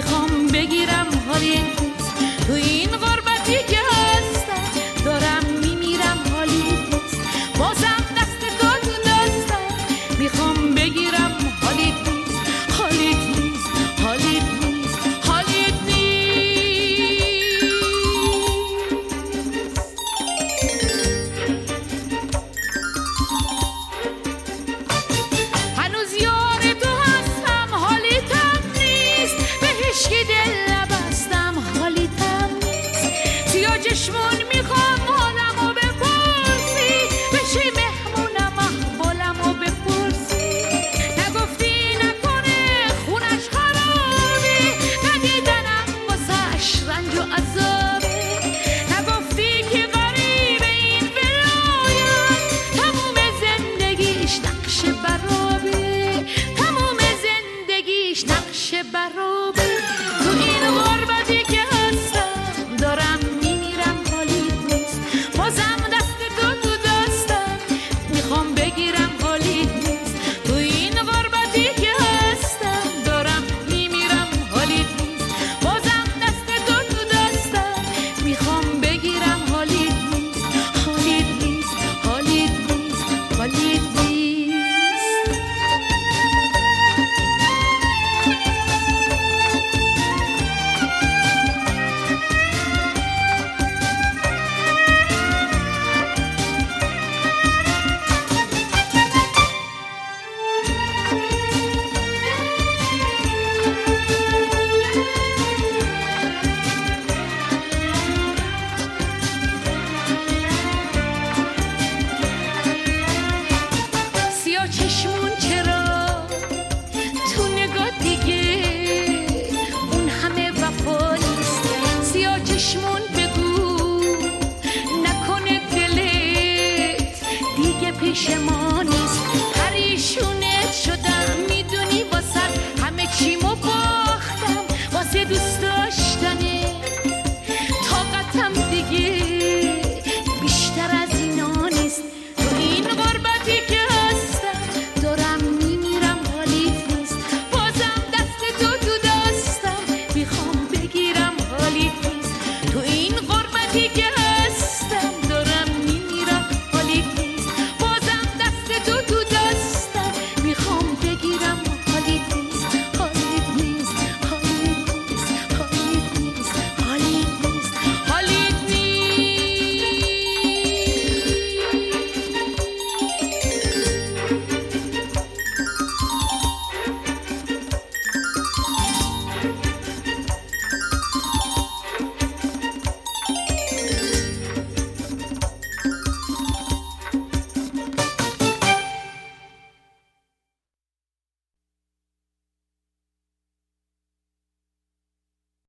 میخوام بگیرم حالی نیست، تو این غربتی که هستم دارم میمیرم حالی نیست، بازم دست تو دستم میخوام بگیرم حالی نیست، حالی نیست، حالی نیست، حالی نیست. هنوز یار تو هستم حالیتم نیست، به هیچکی دل نبستم حالیتم نیست، سیاه چشمون میخوام حالمو بپرسی، بشی مهمونم احوالمو بپرسی، نگفتی نکنه خونش خرابی، ندیدنم واسش رنج و عذابی، نگفتی که غریب این ولایت تموم زندگیش نقش برابی، تموم زندگیش نقش برابی، تو این غربتی که هستم دارم میمیرم حالی نیست، بازم دست تو دستم میخوام بگیرم حالی نیست، تو این غربتی که هستم دارم میمیرم حالی نیست، بازم دست تو دستم میخوام بگیرم حالی نیست، حالی نیست، حالی نیست، حالی نیست. سیاه چشمون چرا تو نگاه دیگه اون همه وفا نیست، سیاه چشمون بگو نکنه دلت دیگه پیش ما نیست، پریشون